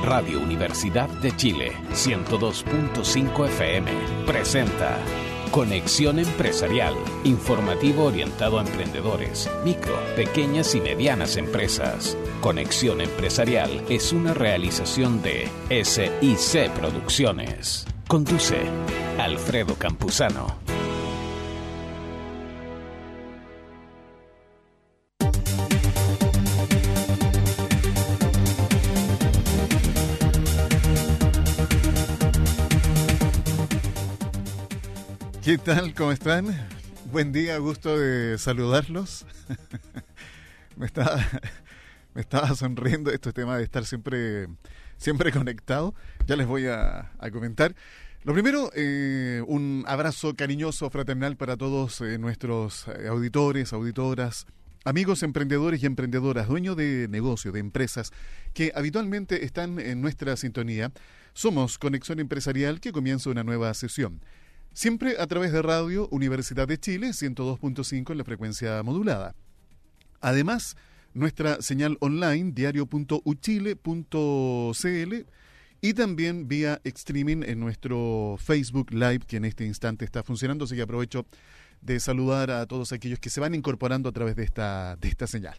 Radio Universidad de Chile, 102.5 FM, presenta Conexión Empresarial, informativo orientado a emprendedores, micro, pequeñas y medianas empresas. Conexión Empresarial es una realización de SIC Producciones. Conduce Alfredo Campuzano. ¿Qué tal? ¿Cómo están? Buen día, gusto de saludarlos. Me estaba sonriendo este tema de estar siempre conectado. Ya les voy a comentar. Lo primero, un abrazo cariñoso, fraternal para todos nuestros auditores, auditoras, amigos emprendedores y emprendedoras, dueños de negocio, de empresas, que habitualmente están en nuestra sintonía. Somos Conexión Empresarial, que comienza una nueva sesión. Siempre a través de Radio Universidad de Chile, 102.5 en la frecuencia modulada. Además, nuestra señal online, diario.uchile.cl, y también vía streaming en nuestro Facebook Live, que en este instante está funcionando, así que aprovecho de saludar a todos aquellos que se van incorporando a través de esta señal.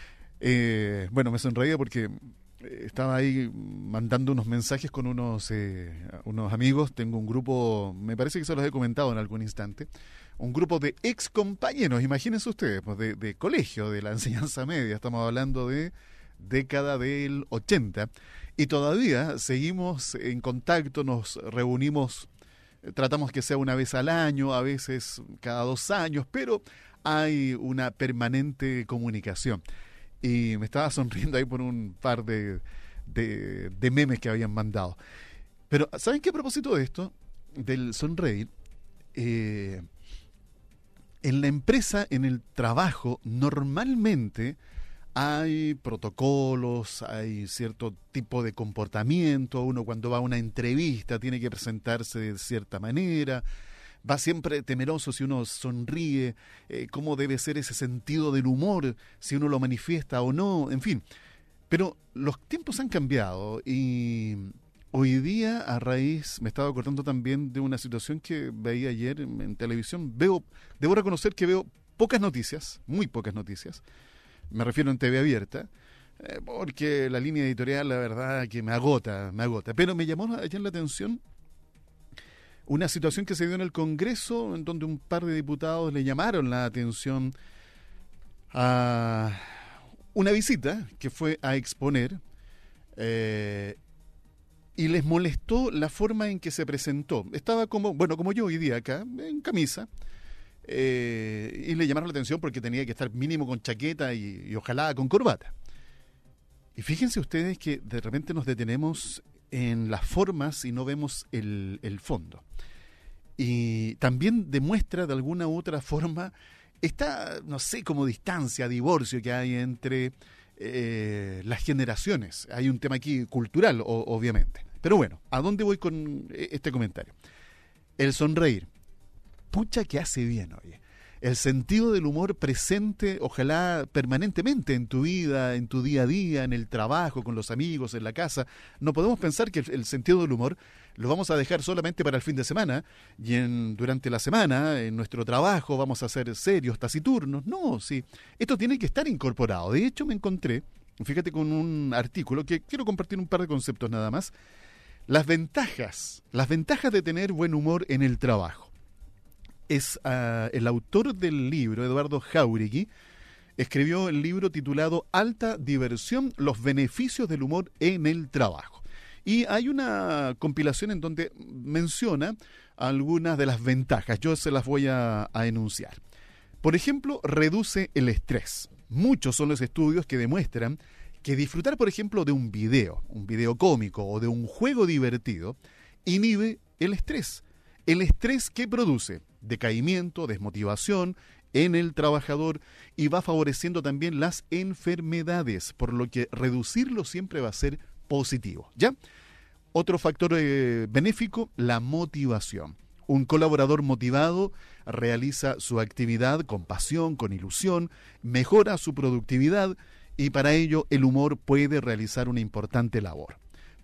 Bueno, me sonreía porque estaba ahí mandando unos mensajes con unos amigos. Tengo un grupo, me parece que se los he comentado en algún instante, un grupo de ex compañeros, imagínense ustedes, pues de colegio, de la enseñanza media. Estamos hablando de década del 80 y todavía seguimos en contacto, nos reunimos, tratamos que sea una vez al año, a veces cada 2 años, pero hay una permanente comunicación. Y me estaba sonriendo ahí por un par de memes que habían mandado. Pero, ¿saben qué? A propósito de esto, del sonreír, en la empresa, en el trabajo, normalmente hay protocolos, hay cierto tipo de comportamiento. Uno cuando va a una entrevista tiene que presentarse de cierta manera. Va siempre temeroso si uno sonríe, cómo debe ser ese sentido del humor, si uno lo manifiesta o no, en fin. Pero los tiempos han cambiado y hoy día, a raíz, me estaba acordando también de una situación que veía ayer en televisión. Debo reconocer que veo pocas noticias, muy pocas noticias, me refiero en TV abierta, porque la línea editorial, la verdad, que me agota, pero me llamó ayer la atención una situación que se dio en el Congreso, en donde un par de diputados le llamaron la atención a una visita que fue a exponer, y les molestó la forma en que se presentó. Estaba como yo hoy día acá, en camisa, y le llamaron la atención porque tenía que estar mínimo con chaqueta y ojalá con corbata. Y fíjense ustedes que de repente nos detenemos en las formas y no vemos el fondo. Y también demuestra de alguna u otra forma esta, no sé, como distancia, divorcio que hay entre las generaciones. Hay un tema aquí cultural, obviamente. Pero bueno, ¿a dónde voy con este comentario? El sonreír. Pucha que hace bien, oye. El sentido del humor presente, ojalá permanentemente en tu vida, en tu día a día, en el trabajo, con los amigos, en la casa. No podemos pensar que el sentido del humor lo vamos a dejar solamente para el fin de semana y durante la semana, en nuestro trabajo, vamos a ser serios, taciturnos. No, sí. Esto tiene que estar incorporado. De hecho, me encontré, fíjate, con un artículo que quiero compartir un par de conceptos nada más. Las ventajas de tener buen humor en el trabajo. Es el autor del libro, Eduardo Jáuregui, escribió el libro titulado Alta Diversión, los beneficios del humor en el trabajo. Y hay una compilación en donde menciona algunas de las ventajas. Yo se las voy a enunciar. Por ejemplo, reduce el estrés. Muchos son los estudios que demuestran que disfrutar, por ejemplo, de un video cómico o de un juego divertido, inhibe el estrés. El estrés que produce decaimiento, desmotivación en el trabajador y va favoreciendo también las enfermedades, por lo que reducirlo siempre va a ser positivo, ¿ya? Otro factor benéfico, la motivación. Un colaborador motivado realiza su actividad con pasión, con ilusión, mejora su productividad y para ello el humor puede realizar una importante labor.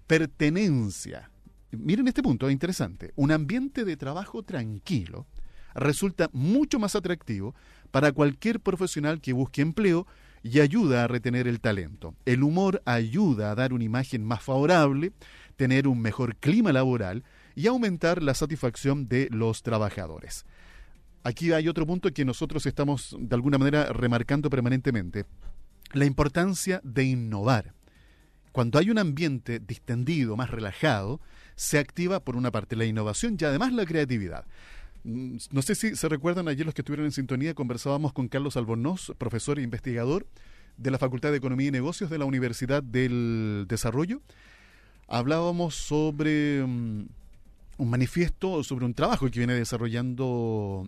pertenencia. Miren este punto, es interesante. Un ambiente de trabajo tranquilo resulta mucho más atractivo para cualquier profesional que busque empleo y ayuda a retener el talento. El humor ayuda a dar una imagen más favorable, tener un mejor clima laboral y aumentar la satisfacción de los trabajadores. Aquí hay otro punto que nosotros estamos de alguna manera remarcando permanentemente: la importancia de innovar. Cuando hay un ambiente distendido, más relajado, se activa por una parte la innovación y además la creatividad. No sé si se recuerdan, ayer los que estuvieron en sintonía, conversábamos con Carlos Albornoz, profesor e investigador de la Facultad de Economía y Negocios de la Universidad del Desarrollo. Hablábamos sobre un manifiesto, sobre un trabajo que viene desarrollando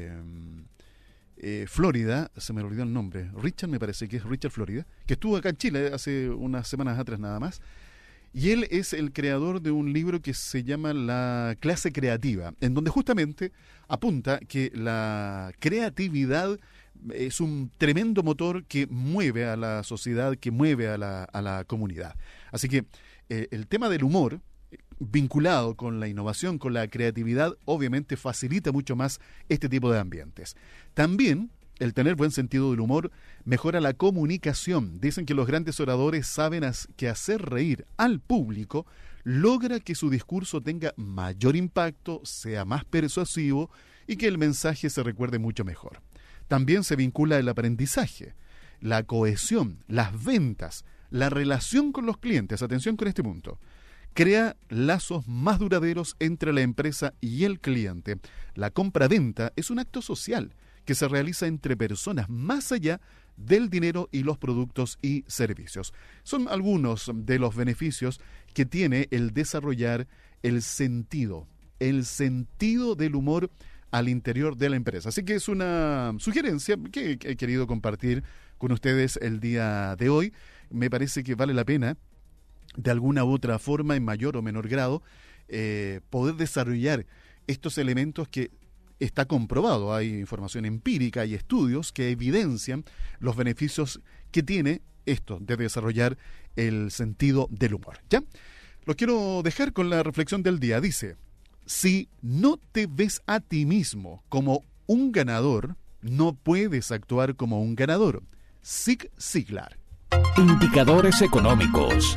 Florida, se me olvidó el nombre, Richard, me parece que es Richard Florida, que estuvo acá en Chile hace unas semanas atrás nada más. Y él es el creador de un libro que se llama La clase creativa, en donde justamente apunta que la creatividad es un tremendo motor que mueve a la sociedad, que mueve a la comunidad. Así que el tema del humor, vinculado con la innovación, con la creatividad, obviamente facilita mucho más este tipo de ambientes. También el tener buen sentido del humor mejora la comunicación. Dicen que los grandes oradores saben que hacer reír al público logra que su discurso tenga mayor impacto, sea más persuasivo y que el mensaje se recuerde mucho mejor. También se vincula el aprendizaje, la cohesión, las ventas, la relación con los clientes. Atención con este punto. Crea lazos más duraderos entre la empresa y el cliente. La compra-venta es un acto social que se realiza entre personas más allá del dinero y los productos y servicios. Son algunos de los beneficios que tiene el desarrollar el sentido del humor al interior de la empresa. Así que es una sugerencia que he querido compartir con ustedes el día de hoy. Me parece que vale la pena, de alguna u otra forma, en mayor o menor grado, poder desarrollar estos elementos que está comprobado. Hay información empírica y estudios que evidencian los beneficios que tiene esto de desarrollar el sentido del humor. ¿Ya? Lo quiero dejar con la reflexión del día. Dice: si no te ves a ti mismo como un ganador, no puedes actuar como un ganador. Zig Ziglar. Indicadores económicos.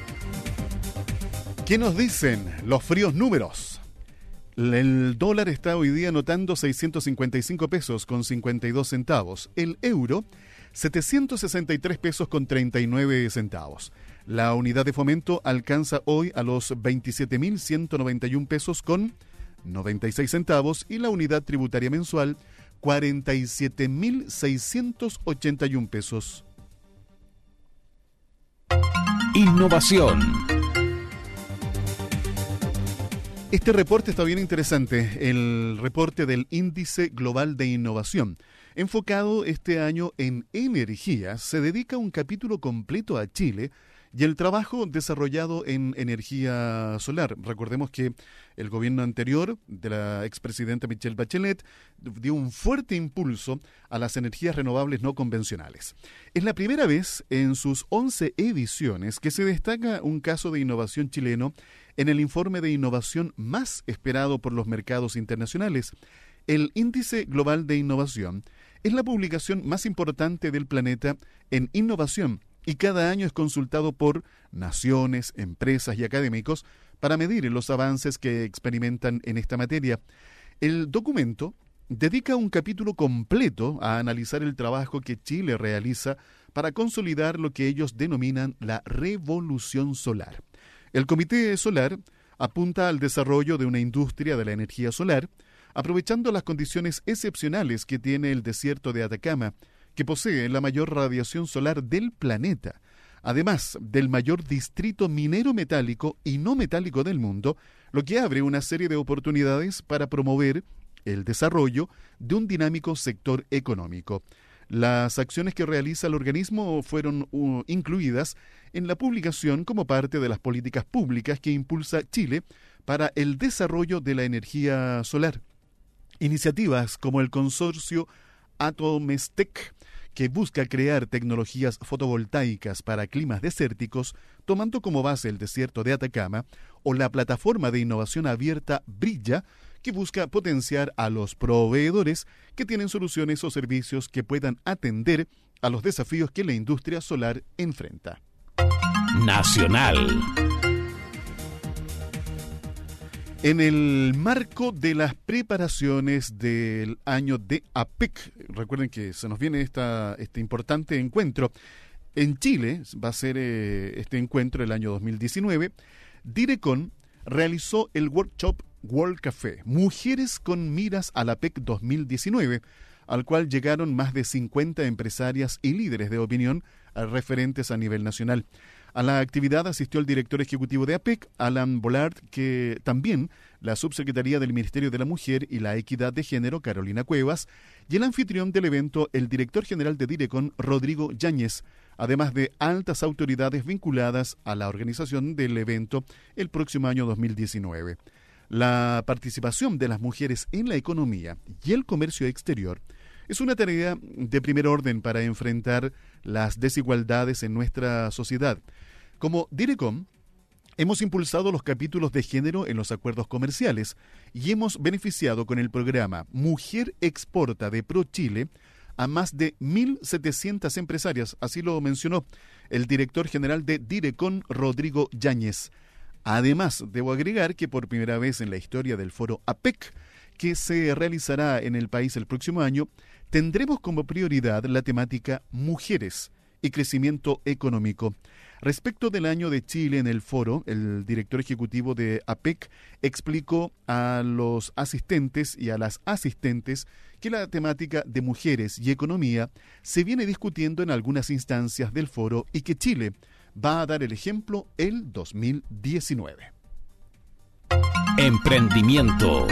¿Qué nos dicen los fríos números? El dólar está hoy día anotando 655 pesos con 52 centavos. El euro, 763 pesos con 39 centavos. La unidad de fomento alcanza hoy a los 27.191 pesos con 96 centavos y la unidad tributaria mensual, 47.681 pesos. Innovación. Este reporte está bien interesante, el reporte del Índice Global de Innovación. Enfocado este año en energía, se dedica un capítulo completo a Chile y el trabajo desarrollado en energía solar. Recordemos que el gobierno anterior de la expresidenta Michelle Bachelet dio un fuerte impulso a las energías renovables no convencionales. Es la primera vez en sus 11 ediciones que se destaca un caso de innovación chileno en el informe de innovación más esperado por los mercados internacionales. El Índice Global de Innovación es la publicación más importante del planeta en innovación y cada año es consultado por naciones, empresas y académicos para medir los avances que experimentan en esta materia. El documento dedica un capítulo completo a analizar el trabajo que Chile realiza para consolidar lo que ellos denominan la revolución solar. El Comité Solar apunta al desarrollo de una industria de la energía solar, aprovechando las condiciones excepcionales que tiene el desierto de Atacama, que posee la mayor radiación solar del planeta, además del mayor distrito minero metálico y no metálico del mundo, lo que abre una serie de oportunidades para promover el desarrollo de un dinámico sector económico. Las acciones que realiza el organismo fueron incluidas en la publicación como parte de las políticas públicas que impulsa Chile para el desarrollo de la energía solar. Iniciativas como el consorcio Atomestec, que busca crear tecnologías fotovoltaicas para climas desérticos, tomando como base el desierto de Atacama, o la plataforma de innovación abierta Brilla, que busca potenciar a los proveedores que tienen soluciones o servicios que puedan atender a los desafíos que la industria solar enfrenta. Nacional. En el marco de las preparaciones del año de APEC, recuerden que se nos viene este importante encuentro. En Chile va a ser este encuentro el año 2019. Direcon realizó el workshop World Café, Mujeres con miras a la APEC 2019, al cual llegaron más de 50 empresarias y líderes de opinión referentes a nivel nacional. A la actividad asistió el director ejecutivo de APEC, Alan Bollard, que también la subsecretaría del Ministerio de la Mujer y la Equidad de Género, Carolina Cuevas, y el anfitrión del evento, el director general de Direcon, Rodrigo Yáñez, además de altas autoridades vinculadas a la organización del evento el próximo año 2019. La participación de las mujeres en la economía y el comercio exterior es una tarea de primer orden para enfrentar las desigualdades en nuestra sociedad. Como Direcon, hemos impulsado los capítulos de género en los acuerdos comerciales y hemos beneficiado con el programa Mujer Exporta de ProChile a más de 1.700 empresarias, así lo mencionó el director general de Direcon, Rodrigo Yáñez. Además, debo agregar que por primera vez en la historia del foro APEC, que se realizará en el país el próximo año, tendremos como prioridad la temática mujeres y crecimiento económico. Respecto del año de Chile en el foro, el director ejecutivo de APEC explicó a los asistentes y a las asistentes que la temática de mujeres y economía se viene discutiendo en algunas instancias del foro y que Chile va a dar el ejemplo el 2019. Emprendimiento.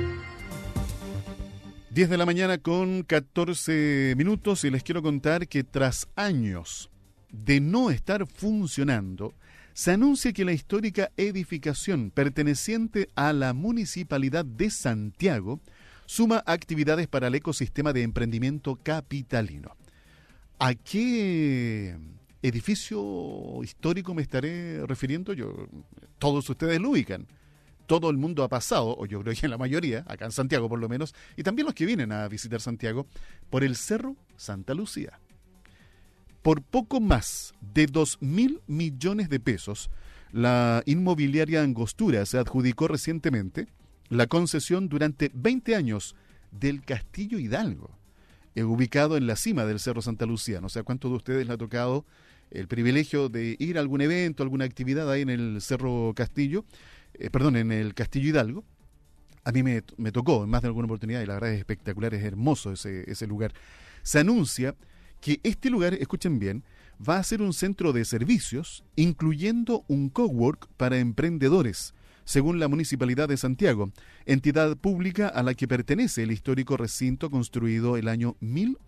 10 de la mañana con 14 minutos y les quiero contar que tras años de no estar funcionando, se anuncia que la histórica edificación perteneciente a la Municipalidad de Santiago suma actividades para el ecosistema de emprendimiento capitalino. ¿A qué edificio histórico me estaré refiriendo? Todos ustedes lo ubican. Todo el mundo ha pasado, o yo creo que la mayoría, acá en Santiago por lo menos, y también los que vienen a visitar Santiago, por el Cerro Santa Lucía. Por poco más de 2.000 millones de pesos, la inmobiliaria Angostura se adjudicó recientemente la concesión durante 20 años del Castillo Hidalgo, ubicado en la cima del Cerro Santa Lucía. No sé a cuántos de ustedes le ha tocado el privilegio de ir a algún evento, alguna actividad ahí en el Cerro Castillo, en el Castillo Hidalgo. A mí me tocó en más de alguna oportunidad y la verdad es espectacular, es hermoso ese lugar. Se anuncia que este lugar, escuchen bien, va a ser un centro de servicios, incluyendo un cowork para emprendedores, según la Municipalidad de Santiago, entidad pública a la que pertenece el histórico recinto construido el año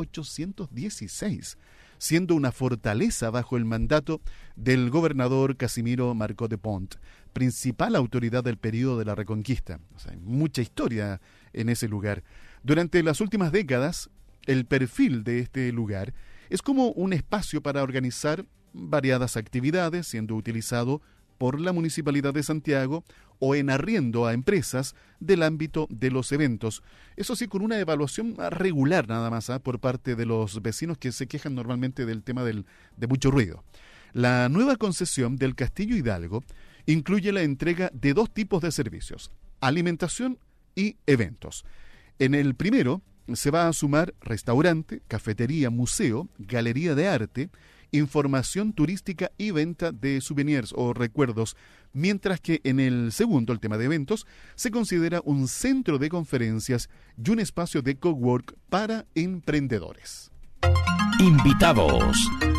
1816, siendo una fortaleza bajo el mandato del gobernador Casimiro Marcó de Pont, principal autoridad del período de la Reconquista. O sea, hay mucha historia en ese lugar. Durante las últimas décadas, el perfil de este lugar es como un espacio para organizar variadas actividades, siendo utilizado por la Municipalidad de Santiago o en arriendo a empresas del ámbito de los eventos. Eso sí, con una evaluación regular nada más por parte de los vecinos que se quejan normalmente del tema de mucho ruido. La nueva concesión del Castillo Hidalgo incluye la entrega de dos tipos de servicios: alimentación y eventos. En el primero se va a sumar restaurante, cafetería, museo, galería de arte, información turística y venta de souvenirs o recuerdos, mientras que en el segundo, el tema de eventos, se considera un centro de conferencias y un espacio de cowork para emprendedores. Invitados.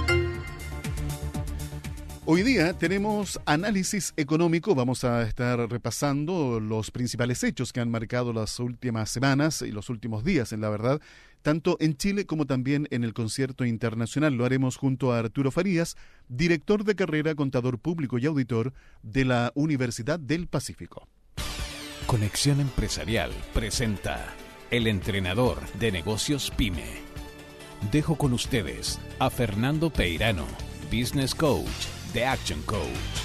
Hoy día tenemos análisis económico. Vamos a estar repasando los principales hechos que han marcado las últimas semanas y los últimos días, en la verdad, tanto en Chile como también en el concierto internacional. Lo haremos junto a Arturo Farías, director de carrera, contador público y auditor de la Universidad del Pacífico. Conexión Empresarial presenta El Entrenador de Negocios PYME. dejo con ustedes a Fernando Peirano, Business Coach de Action Coach.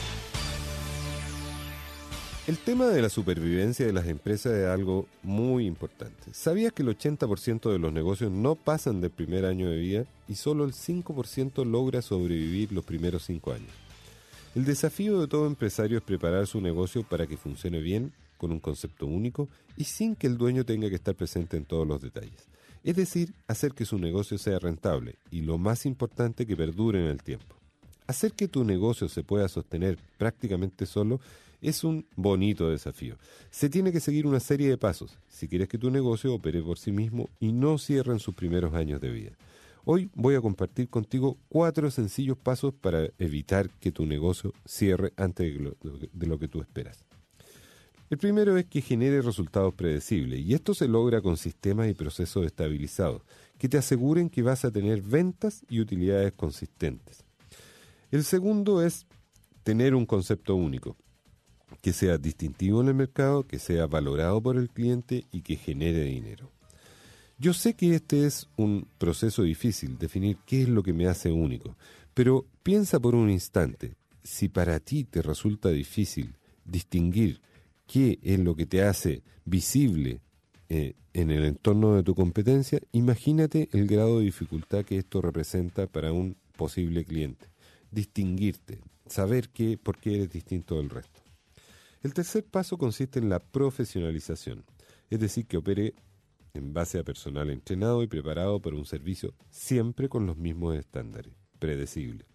El tema de la supervivencia de las empresas es algo muy importante. ¿Sabías que el 80% de los negocios no pasan del primer año de vida y solo el 5% logra sobrevivir los primeros 5 años? El desafío de todo empresario es preparar su negocio para que funcione bien, con un concepto único y sin que el dueño tenga que estar presente en todos los detalles. Es decir, hacer que su negocio sea rentable y, lo más importante, que perdure en el tiempo. Hacer que tu negocio se pueda sostener prácticamente solo es un bonito desafío. Se tiene que seguir una serie de pasos si quieres que tu negocio opere por sí mismo y no cierre en sus primeros años de vida. Hoy voy a compartir contigo 4 sencillos pasos para evitar que tu negocio cierre antes de lo que tú esperas. El primero es que genere resultados predecibles, y esto se logra con sistemas y procesos estabilizados que te aseguren que vas a tener ventas y utilidades consistentes. El segundo es tener un concepto único, que sea distintivo en el mercado, que sea valorado por el cliente y que genere dinero. Yo sé que este es un proceso difícil, definir qué es lo que me hace único, pero piensa por un instante, si para ti te resulta difícil distinguir qué es lo que te hace visible en el entorno de tu competencia, imagínate el grado de dificultad que esto representa para un posible cliente. Distinguirte, saber por qué eres distinto del resto. El tercer paso consiste en la profesionalización, es decir, que opere en base a personal entrenado y preparado para un servicio siempre con los mismos estándares, predecible.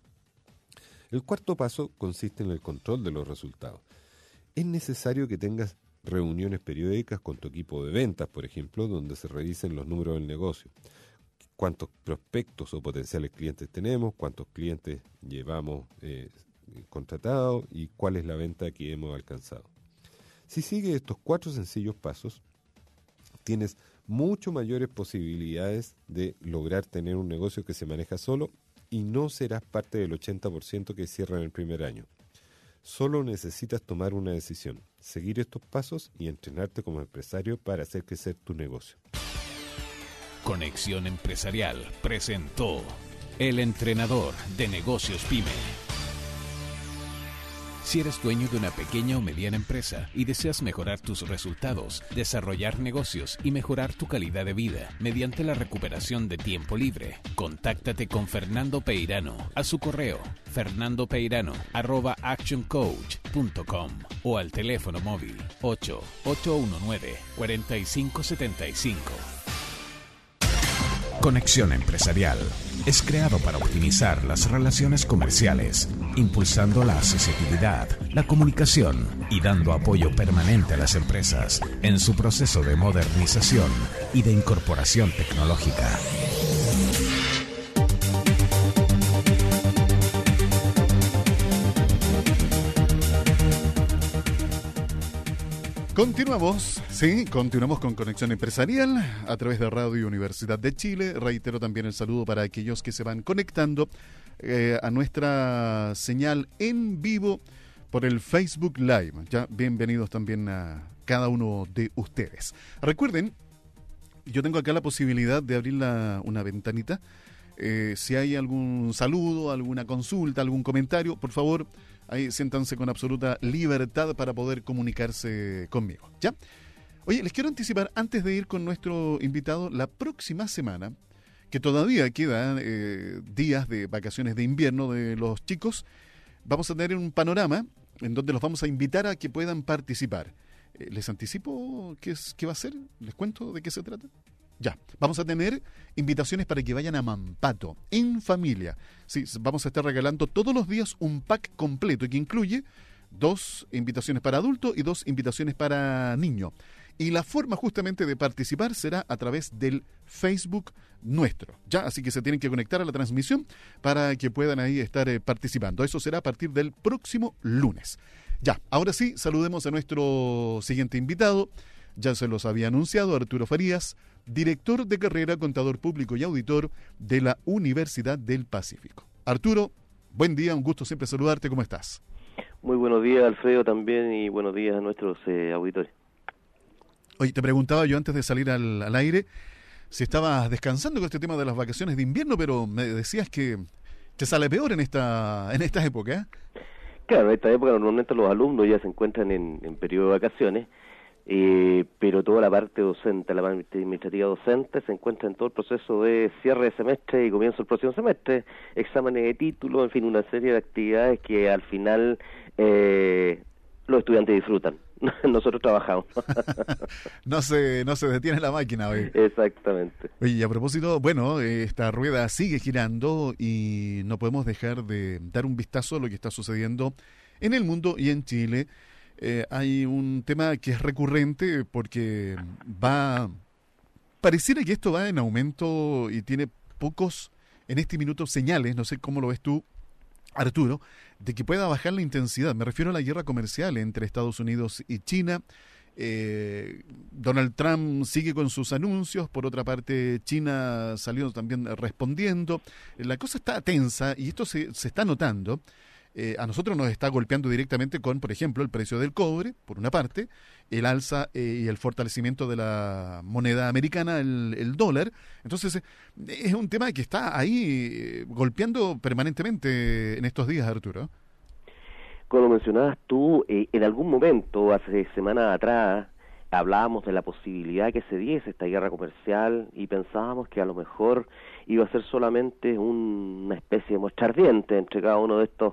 El cuarto paso consiste en el control de los resultados. Es necesario que tengas reuniones periódicas con tu equipo de ventas, por ejemplo, donde se revisen los números del negocio. Cuántos prospectos o potenciales clientes tenemos, cuántos clientes llevamos contratados y cuál es la venta que hemos alcanzado. Si sigues estos 4 sencillos pasos, tienes mucho mayores posibilidades de lograr tener un negocio que se maneja solo y no serás parte del 80% que cierra en el primer año. Solo necesitas tomar una decisión, seguir estos pasos y entrenarte como empresario para hacer crecer tu negocio. Conexión Empresarial presentó El Entrenador de Negocios PYME. Si eres dueño de una pequeña o mediana empresa y deseas mejorar tus resultados, desarrollar negocios y mejorar tu calidad de vida mediante la recuperación de tiempo libre, contáctate con Fernando Peirano a su correo fernandopeirano@actioncoach.com o al teléfono móvil 819-4575. Conexión Empresarial es creado para optimizar las relaciones comerciales, impulsando la asociatividad, la comunicación y dando apoyo permanente a las empresas en su proceso de modernización y de incorporación tecnológica. Continuamos con Conexión Empresarial a través de Radio Universidad de Chile. Reitero también el saludo para aquellos que se van conectando a nuestra señal en vivo por el Facebook Live. Ya bienvenidos también a cada uno de ustedes. Recuerden, yo tengo acá la posibilidad de abrir una ventanita. Si hay algún saludo, alguna consulta, algún comentario, por favor, ahí siéntanse con absoluta libertad para poder comunicarse conmigo, ¿ya? Oye, les quiero anticipar, antes de ir con nuestro invitado, la próxima semana, que todavía quedan días de vacaciones de invierno de los chicos, vamos a tener un panorama en donde los vamos a invitar a que puedan participar. ¿Les anticipo qué va a ser? ¿Les cuento de qué se trata? Ya, vamos a tener invitaciones para que vayan a Mampato, en familia. Sí, vamos a estar regalando todos los días un pack completo que incluye 2 invitaciones para adultos y 2 invitaciones para niños. Y la forma justamente de participar será a través del Facebook nuestro, ¿ya? Así que se tienen que conectar a la transmisión para que puedan ahí estar participando. Eso será a partir del próximo lunes. Ya, ahora sí, saludemos a nuestro siguiente invitado. Ya se los había anunciado, Arturo Farías, director de carrera, contador público y auditor de la Universidad del Pacífico. Arturo, buen día, un gusto siempre saludarte, ¿cómo estás? Muy buenos días, Alfredo, también, y buenos días a nuestros auditores. Oye, te preguntaba yo antes de salir al aire, si estabas descansando con este tema de las vacaciones de invierno, pero me decías que te sale peor en esta época, ¿eh? Claro, en esta época normalmente los alumnos ya se encuentran en periodo de vacaciones, pero toda la parte docente, la parte administrativa docente, se encuentra en todo el proceso de cierre de semestre y comienzo del próximo semestre, exámenes de título, en fin, una serie de actividades que al final los estudiantes disfrutan. Nosotros trabajamos. No se detiene la máquina hoy. Exactamente. Oye, y a propósito, bueno, esta rueda sigue girando y no podemos dejar de dar un vistazo a lo que está sucediendo en el mundo y en Chile. Hay un tema que es recurrente porque pareciera que esto va en aumento y tiene pocos, en este minuto, señales, no sé cómo lo ves tú, Arturo, de que pueda bajar la intensidad. Me refiero a la guerra comercial entre Estados Unidos y China. Donald Trump sigue con sus anuncios, por otra parte China salió también respondiendo. La cosa está tensa y esto se está notando. A nosotros nos está golpeando directamente con, por ejemplo, el precio del cobre, por una parte, el alza y el fortalecimiento de la moneda americana, el dólar. Entonces, es un tema que está ahí golpeando permanentemente en estos días, Arturo. Como mencionabas tú, en algún momento, hace semanas atrás, hablábamos de la posibilidad que se diese esta guerra comercial y pensábamos que a lo mejor iba a ser solamente una especie de muestra ardiente entre cada uno de estos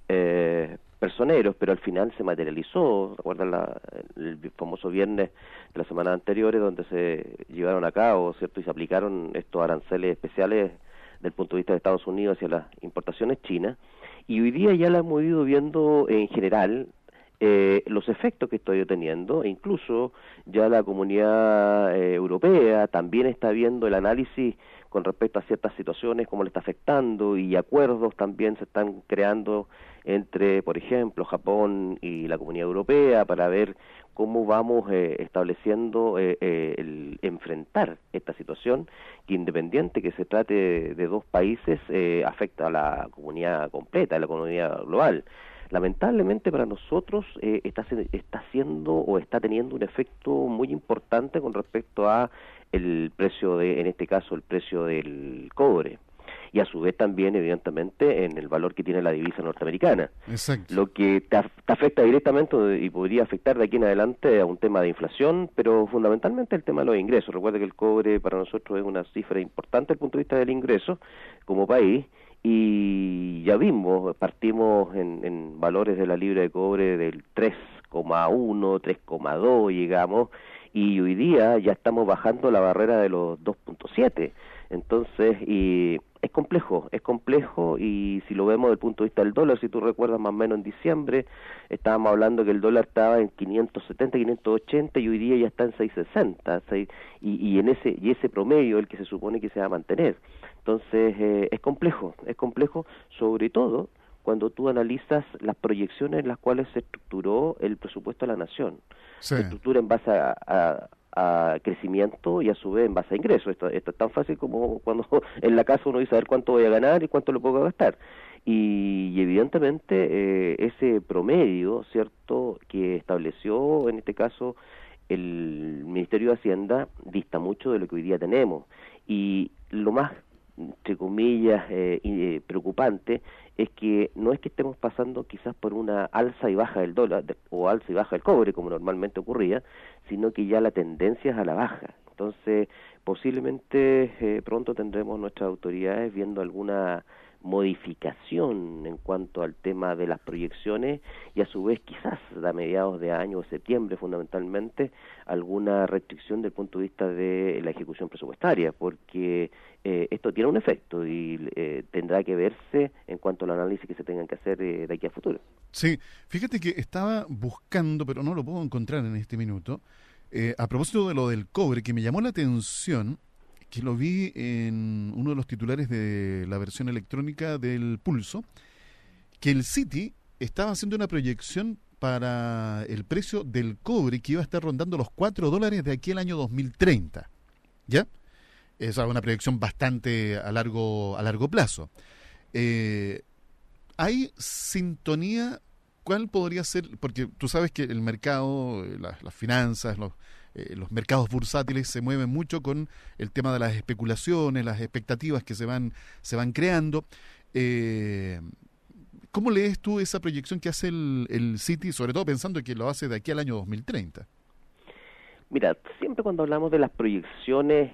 personeros, pero al final se materializó. ¿Recuerdan el famoso viernes de las semanas anteriores donde se llevaron a cabo, ¿cierto? Y se aplicaron estos aranceles especiales del punto de vista de Estados Unidos hacia las importaciones chinas. Y hoy día ya la hemos ido viendo en general los efectos que estoy teniendo, e incluso ya la comunidad europea también está viendo el análisis con respecto a ciertas situaciones, cómo le está afectando, y acuerdos también se están creando entre, por ejemplo, Japón y la comunidad europea para ver cómo vamos estableciendo el enfrentar esta situación, que independiente que se trate de dos países, afecta a la comunidad completa, a la economía global. Lamentablemente para nosotros está haciendo o está teniendo un efecto muy importante con respecto a el precio en este caso, el precio del cobre. Y a su vez también, evidentemente, en el valor que tiene la divisa norteamericana. Exacto. Lo que te afecta directamente y podría afectar de aquí en adelante a un tema de inflación, pero fundamentalmente el tema de los ingresos. Recuerda que el cobre para nosotros es una cifra importante desde el punto de vista del ingreso como país, y ya vimos, partimos en valores de la libra de cobre del 3,1, 3,2, llegamos, y hoy día ya estamos bajando la barrera de los 2,7. Entonces, y es complejo, y si lo vemos desde el punto de vista del dólar, si tú recuerdas más o menos en diciembre, estábamos hablando que el dólar estaba en 570, 580, y hoy día ya está en 660, y ese promedio el que se supone que se va a mantener. Entonces, es complejo, sobre todo cuando tú analizas las proyecciones en las cuales se estructuró el presupuesto de la nación. Sí. Se estructura en base a crecimiento y a su vez en base a ingresos. Esto es tan fácil como cuando en la casa uno dice saber cuánto voy a ganar y cuánto le puedo gastar. Y evidentemente ese promedio, ¿cierto?, que estableció en este caso el Ministerio de Hacienda dista mucho de lo que hoy día tenemos. Y lo más, entre comillas, preocupante es que no es que estemos pasando quizás por una alza y baja del dólar o alza y baja del cobre como normalmente ocurría, sino que ya la tendencia es a la baja. Entonces, posiblemente pronto tendremos nuestras autoridades viendo alguna modificación en cuanto al tema de las proyecciones, y a su vez quizás a mediados de año, septiembre fundamentalmente, alguna restricción del punto de vista de la ejecución presupuestaria, porque esto tiene un efecto y tendrá que verse en cuanto al análisis que se tengan que hacer de aquí a futuro. Sí, fíjate que estaba buscando, pero no lo puedo encontrar en este minuto, a propósito de lo del cobre, que me llamó la atención, que lo vi en uno de los titulares de la versión electrónica del Pulso, que el Citi estaba haciendo una proyección para el precio del cobre que iba a estar rondando los $4 de aquí al año 2030. ¿Ya? Es una proyección bastante a largo plazo. ¿Hay sintonía? ¿Cuál podría ser? Porque tú sabes que el mercado, las finanzas, los mercados bursátiles se mueven mucho con el tema de las especulaciones, las expectativas que se van creando. ¿Cómo lees tú esa proyección que hace el Citi, sobre todo pensando que lo hace de aquí al año 2030? Mira, siempre cuando hablamos de las proyecciones,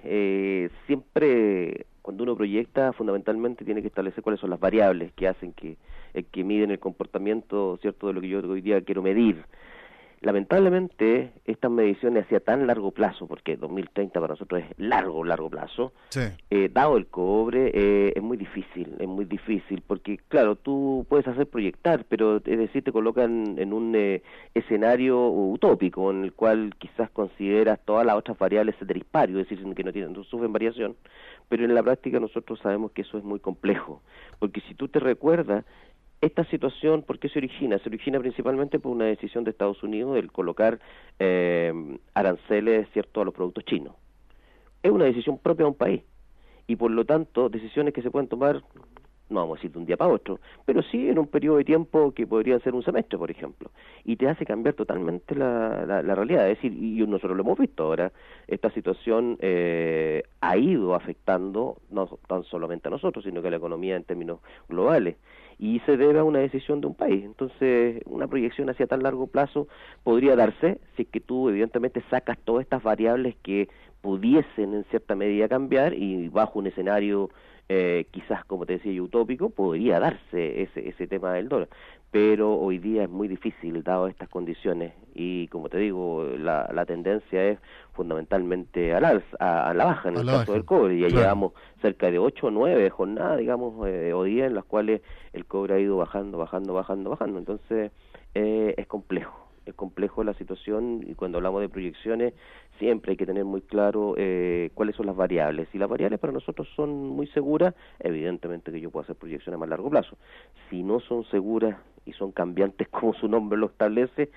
siempre cuando uno proyecta, fundamentalmente tiene que establecer cuáles son las variables que hacen que miden el comportamiento, ¿cierto?, de lo que yo hoy día quiero medir. Lamentablemente, estas mediciones hacia tan largo plazo, porque 2030 para nosotros es largo plazo, Sí. Dado el cobre, es muy difícil, porque claro, tú puedes hacer proyectar, pero es decir, te colocan en un escenario utópico, en el cual quizás consideras todas las otras variables ceteris paribus, es decir, que no sufren variación, pero en la práctica nosotros sabemos que eso es muy complejo, porque si tú te recuerdas, esta situación, ¿por qué se origina? Se origina principalmente por una decisión de Estados Unidos de colocar aranceles, ¿cierto?, a los productos chinos. Es una decisión propia de un país y por lo tanto decisiones que se pueden tomar, no vamos a decir de un día para otro, pero sí en un periodo de tiempo que podría ser un semestre, por ejemplo, y te hace cambiar totalmente la realidad. Es decir, y nosotros lo hemos visto ahora, esta situación ha ido afectando no tan solamente a nosotros, sino que a la economía en términos globales, y se debe a una decisión de un país. Entonces, una proyección hacia tan largo plazo podría darse si es que tú evidentemente sacas todas estas variables que pudiesen en cierta medida cambiar, y bajo un escenario quizás, como te decía yo, utópico, podría darse ese tema del dólar, pero hoy día es muy difícil dado estas condiciones, y como te digo, la tendencia es fundamentalmente a la baja en el caso del cobre. Ya llevamos cerca de 8 o 9 jornadas, digamos, o días en las cuales el cobre ha ido bajando, entonces es complejo la situación, y cuando hablamos de proyecciones siempre hay que tener muy claro cuáles son las variables. Si las variables para nosotros son muy seguras, evidentemente que yo puedo hacer proyecciones a más largo plazo. Si no son seguras y son cambiantes como su nombre lo establece,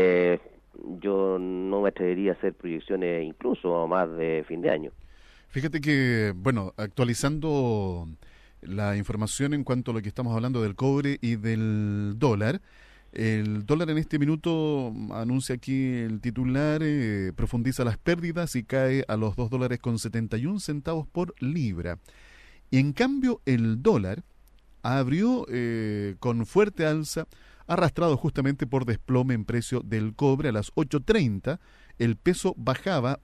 yo no me atrevería a hacer proyecciones incluso a más de fin de año. Fíjate que, bueno, actualizando la información en cuanto a lo que estamos hablando del cobre y del dólar, el dólar en este minuto, anuncia aquí el titular, profundiza las pérdidas y cae a los $2.71 por libra. Y en cambio el dólar abrió con fuerte alza, arrastrado justamente por desplome en precio del cobre. A las 8:30 el peso bajaba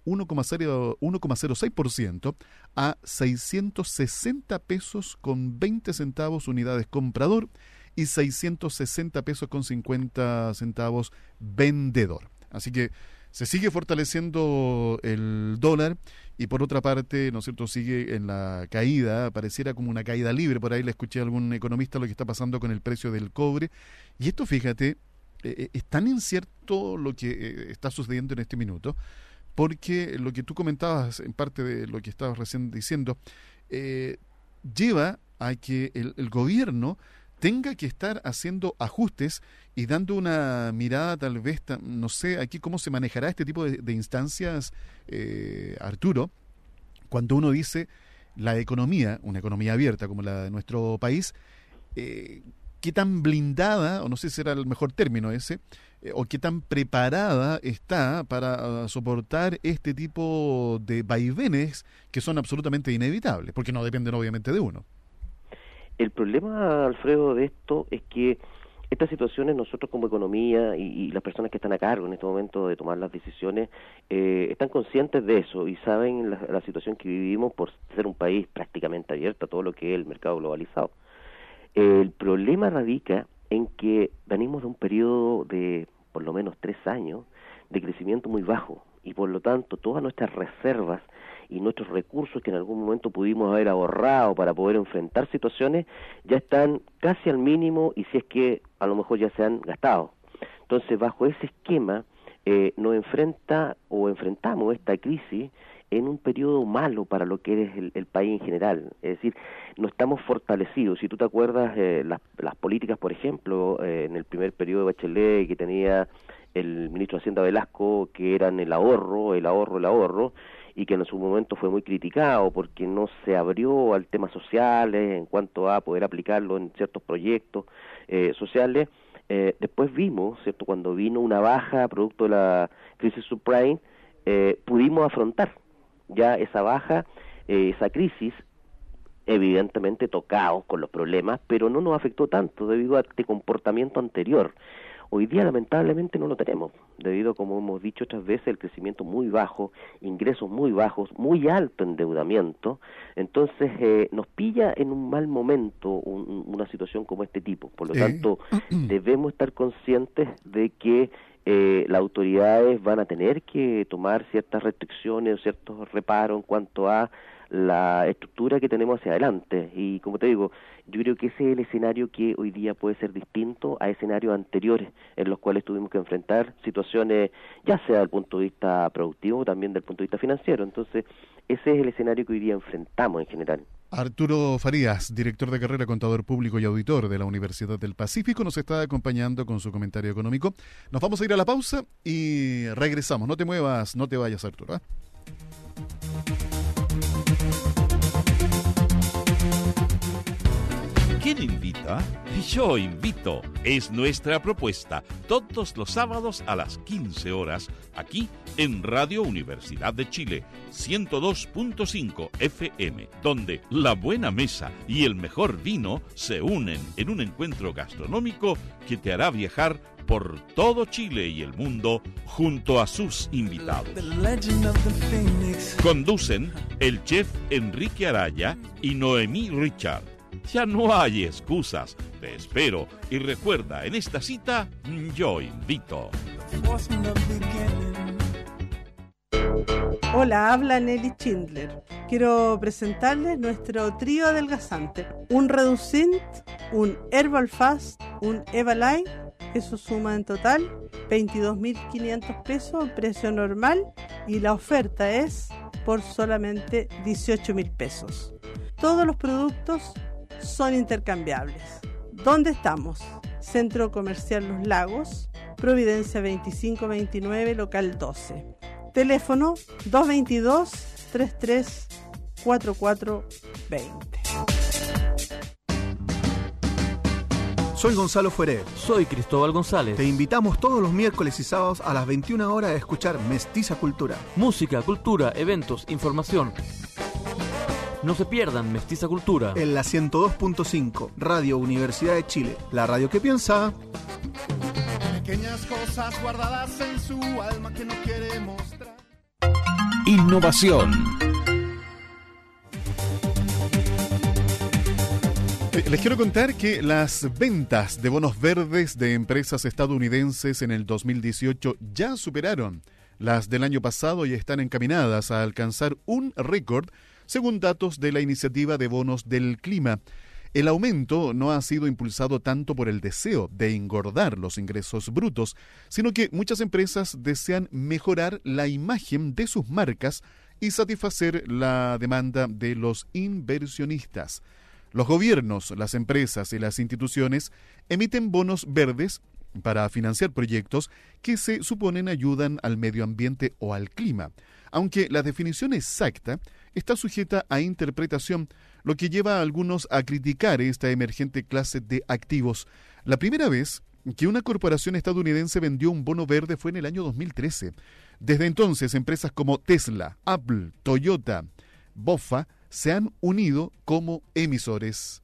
1,06% a 660 pesos con 20 centavos unidades comprador y 660 pesos con 50 centavos vendedor. Así que se sigue fortaleciendo el dólar, y por otra parte, ¿no es cierto?, sigue en la caída, pareciera como una caída libre. Por ahí le escuché a algún economista lo que está pasando con el precio del cobre. Y esto, fíjate, es tan incierto lo que está sucediendo en este minuto, porque lo que tú comentabas, en parte de lo que estabas recién diciendo, lleva a que el gobierno tenga que estar haciendo ajustes y dando una mirada tal vez, no sé, aquí cómo se manejará este tipo de instancias, Arturo, cuando uno dice la economía, una economía abierta como la de nuestro país, qué tan blindada, o no sé si será el mejor término ese, o qué tan preparada está para soportar este tipo de vaivenes que son absolutamente inevitables, porque no dependen obviamente de uno. El problema, Alfredo, de esto es que estas situaciones, nosotros como economía y las personas que están a cargo en este momento de tomar las decisiones, están conscientes de eso y saben la situación que vivimos por ser un país prácticamente abierto a todo lo que es el mercado globalizado. El problema radica en que venimos de un periodo de por lo menos 3 años de crecimiento muy bajo, y por lo tanto todas nuestras reservas y nuestros recursos que en algún momento pudimos haber ahorrado para poder enfrentar situaciones ya están casi al mínimo, y si es que a lo mejor ya se han gastado. Entonces, bajo ese esquema nos enfrentamos esta crisis en un periodo malo para lo que es el país en general. Es decir, no estamos fortalecidos. Si tú te acuerdas, las políticas, por ejemplo, en el primer periodo de Bachelet, que tenía el ministro de Hacienda Velasco, que eran el ahorro, y que en su momento fue muy criticado porque no se abrió al tema sociales en cuanto a poder aplicarlo en ciertos proyectos sociales. Después vimos, ¿cierto?, cuando vino una baja producto de la crisis subprime, pudimos afrontar ya esa baja, esa crisis, evidentemente tocados con los problemas, pero no nos afectó tanto debido a este comportamiento anterior. Hoy día lamentablemente no lo tenemos, debido, como hemos dicho otras veces, el crecimiento muy bajo, ingresos muy bajos, muy alto endeudamiento. Entonces nos pilla en un mal momento una situación como este tipo. Por lo tanto, debemos estar conscientes de que las autoridades van a tener que tomar ciertas restricciones o ciertos reparos en cuanto a la estructura que tenemos hacia adelante. Y como te digo, yo creo que ese es el escenario que hoy día puede ser distinto a escenarios anteriores en los cuales tuvimos que enfrentar situaciones, ya sea desde el punto de vista productivo o también desde el punto de vista financiero. Entonces, ese es el escenario que hoy día enfrentamos en general. Arturo Farías, director de carrera, contador público y auditor de la Universidad del Pacífico, nos está acompañando con su comentario económico. Nos vamos a ir a la pausa y regresamos. No te muevas, no te vayas, Arturo, ¿eh? ¿Quién invita? Yo invito. Es nuestra propuesta todos los sábados a las 15 horas aquí en Radio Universidad de Chile 102.5 FM, donde la buena mesa y el mejor vino se unen en un encuentro gastronómico que te hará viajar por todo Chile y el mundo junto a sus invitados. Conducen el chef Enrique Araya y Noemí Richard. Ya no hay excusas, te espero y recuerda, en esta cita, yo invito. Hola, habla Nelly Schindler. Quiero presentarles nuestro trío adelgazante. Un Reducint, un Herbal Fast, un Evaline. Eso suma en total 22.500 pesos, precio normal, y la oferta es por solamente 18.000 pesos. Todos los productos son intercambiables. ¿Dónde estamos? Centro Comercial Los Lagos, Providencia 2529, local 12. Teléfono 222-334420. Soy Gonzalo Fueré. Soy Cristóbal González. Te invitamos todos los miércoles y sábados a las 21 horas a escuchar Mestiza Cultura. Música, cultura, eventos, información. No se pierdan Mestiza Cultura. En la 102.5, Radio Universidad de Chile. La radio que piensa. Pequeñas cosas guardadas en su alma que no quiere mostrar. Innovación. Les quiero contar que las ventas de bonos verdes de empresas estadounidenses en el 2018 ya superaron las del año pasado y están encaminadas a alcanzar un récord según datos de la iniciativa de bonos del clima. El aumento no ha sido impulsado tanto por el deseo de engordar los ingresos brutos, sino que muchas empresas desean mejorar la imagen de sus marcas y satisfacer la demanda de los inversionistas. Los gobiernos, las empresas y las instituciones emiten bonos verdes para financiar proyectos que se suponen ayudan al medio ambiente o al clima, aunque la definición exacta está sujeta a interpretación, lo que lleva a algunos a criticar esta emergente clase de activos. La primera vez que una corporación estadounidense vendió un bono verde fue en el año 2013. Desde entonces, empresas como Tesla, Apple, Toyota, BofA se han unido como emisores.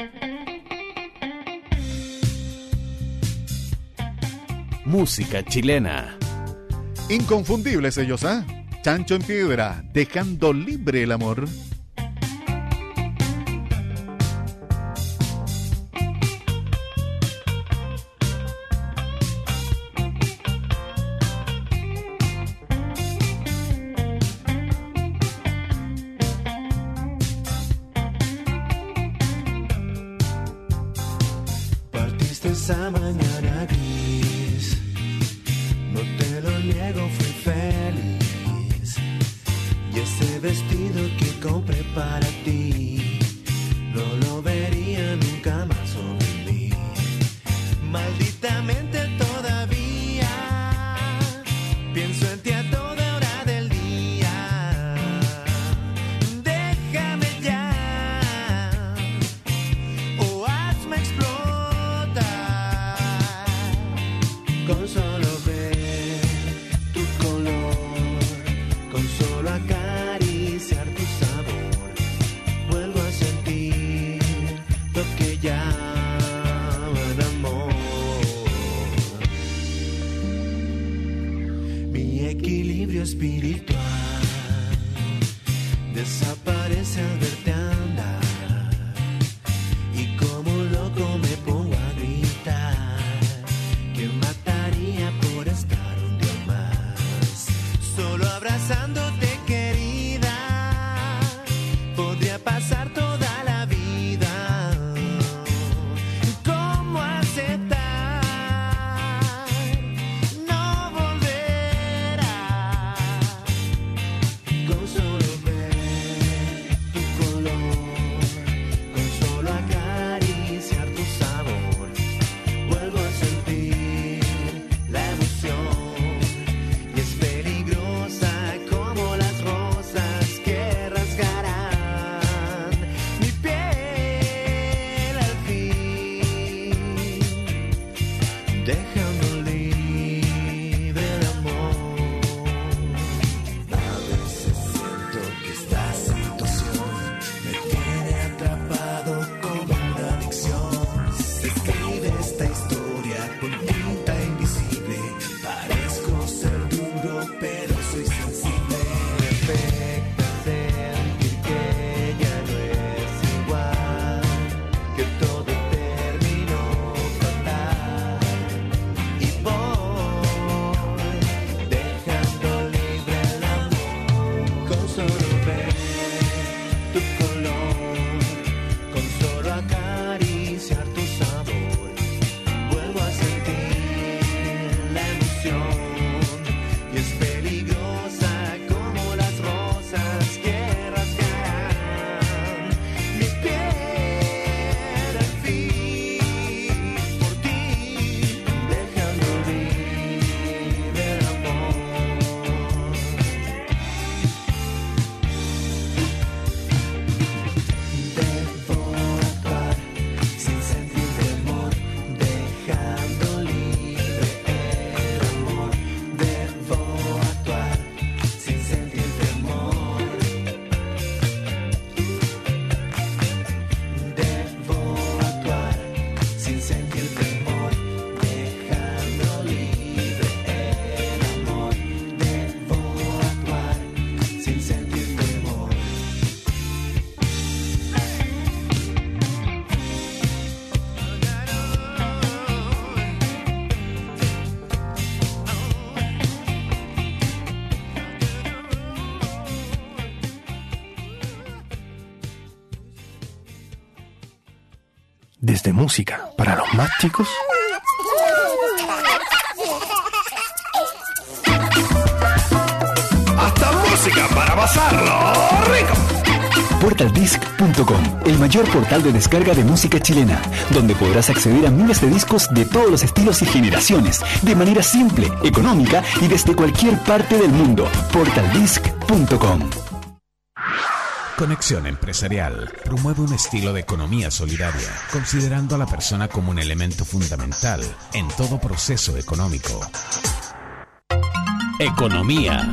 Música chilena. Inconfundibles ellos, ¿ah? Chancho en Piedra, dejando libre el amor. Partiste esa mañana gris, no te lo niego, fui feliz. Y ese vestido que compré para ti, no lo vería nunca más sobre mí. Malditamente todavía pienso en ti a toda hora del día. Déjame ya, o hazme explotar. Con solo ver tu color desaparece al verte andar. Y como un loco me pongo a gritar que mataría por estar un día más solo abrazándote, querida. Podría pasar toda la vida. ¿Cómo aceptar no volver a con solo ver tu color, con solo acariciar tu sabor? Vuelvo a sentir la emoción y es peligrosa como las rosas que rasgarán mi piel al fin, dejando libre el amor. A veces siento que esta situación me tiene atrapado como una adicción. Se escribe esta historia con tinta invisible. Parezco ser duro, pero soy sensible. Me afecta sentir que ya no es igual, que todo terminó fatal. Y voy dejando libre el amor. Con solo ver tu color, con solo acariciar tu sabor, vuelvo a sentir la emoción y es peligrosa como las rosas que rasgarán mi piel al fin. Por ti, dejando libre el amor. Debo actuar sin sentir temor, dejando libre el amor. Debo actuar sin sentir temor. Debo actuar sin sentir temor, dejando libre el amor. Debo actuar sin sentir temor. Desde música para los más chicos hasta música para pasarlo rico. Portaldisc.com, el mayor portal de descarga de música chilena, donde podrás acceder a miles de discos de todos los estilos y generaciones, de manera simple, económica y desde cualquier parte del mundo. Portaldisc.com. Conexión Empresarial promueve un estilo de economía solidaria, considerando a la persona como un elemento fundamental en todo proceso económico. Economía.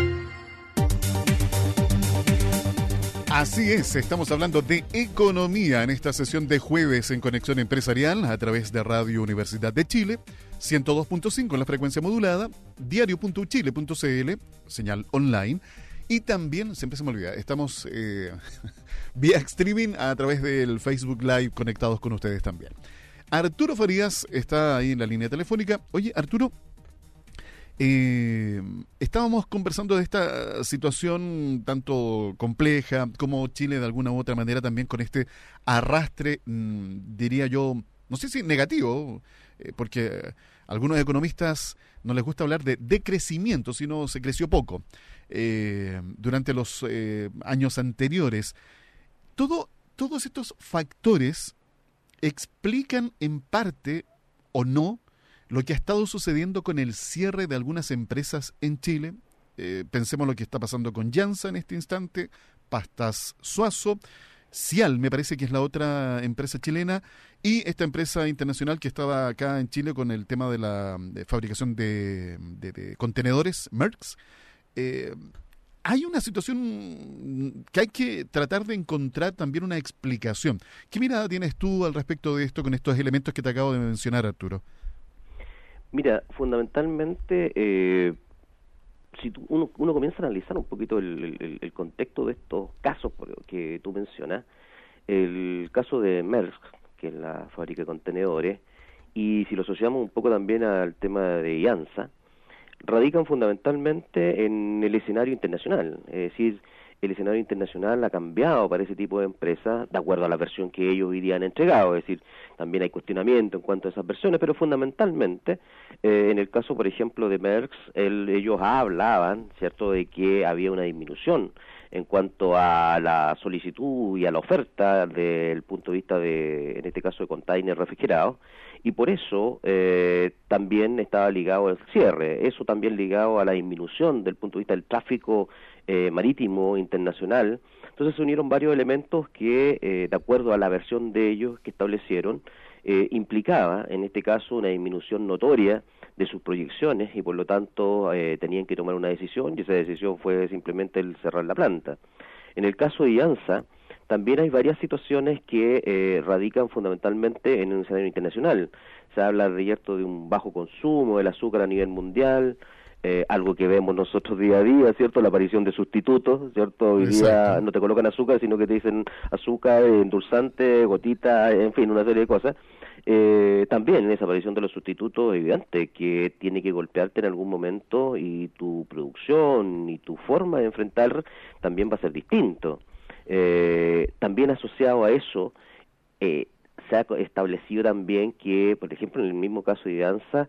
Así es, estamos hablando de economía en esta sesión de jueves en Conexión Empresarial a través de Radio Universidad de Chile, 102.5 en la frecuencia modulada, diario.uchile.cl, señal online. Y también, siempre se me olvida, estamos vía streaming a través del Facebook Live conectados con ustedes también. Arturo Farías está ahí en la línea telefónica. Oye, Arturo, estábamos conversando de esta situación tanto compleja como Chile de alguna u otra manera también con este arrastre, diría yo, no sé si negativo, porque a algunos economistas no les gusta hablar de decrecimiento, sino se creció poco. Durante los años anteriores. Todos estos factores explican en parte o no lo que ha estado sucediendo con el cierre de algunas empresas en Chile. Pensemos lo que está pasando con Llanza en este instante, Pastas Suazo, Cial me parece que es la otra empresa chilena, y esta empresa internacional que estaba acá en Chile con el tema de la fabricación de contenedores, Merckx. Hay una situación que hay que tratar de encontrar también una explicación. ¿Qué mirada tienes tú al respecto de esto con estos elementos que te acabo de mencionar, Arturo? Mira, fundamentalmente si uno comienza a analizar un poquito el contexto de estos casos que tú mencionas, el caso de Maersk, que es la fábrica de contenedores, y si lo asociamos un poco también al tema de IANSA, radican fundamentalmente en el escenario internacional. Es decir, el escenario internacional ha cambiado para ese tipo de empresas de acuerdo a la versión que ellos hoy día han entregado. Es decir, también hay cuestionamiento en cuanto a esas versiones, pero fundamentalmente, en el caso, por ejemplo, de Maersk, ellos hablaban, ¿cierto?, de que había una disminución en cuanto a la solicitud y a la oferta del punto de vista de, en este caso, de containers refrigerados, y por eso también estaba ligado al cierre, eso también ligado a la disminución del punto de vista del tráfico marítimo internacional. Entonces se unieron varios elementos que, de acuerdo a la versión de ellos que establecieron, implicaba, en este caso, una disminución notoria de sus proyecciones y por lo tanto tenían que tomar una decisión, y esa decisión fue simplemente el cerrar la planta. En el caso de IANSA, también hay varias situaciones que radican fundamentalmente en un escenario internacional. Se habla de un bajo consumo del azúcar a nivel mundial, algo que vemos nosotros día a día, ¿cierto? La aparición de sustitutos, ¿cierto? Hoy día no te colocan azúcar, sino que te dicen azúcar, endulzante, gotita, en fin, una serie de cosas. También esa aparición de los sustitutos es evidente que tiene que golpearte en algún momento y tu producción y tu forma de enfrentar también va a ser distinto. También asociado a eso, se ha establecido también que, por ejemplo, en el mismo caso de IANSA,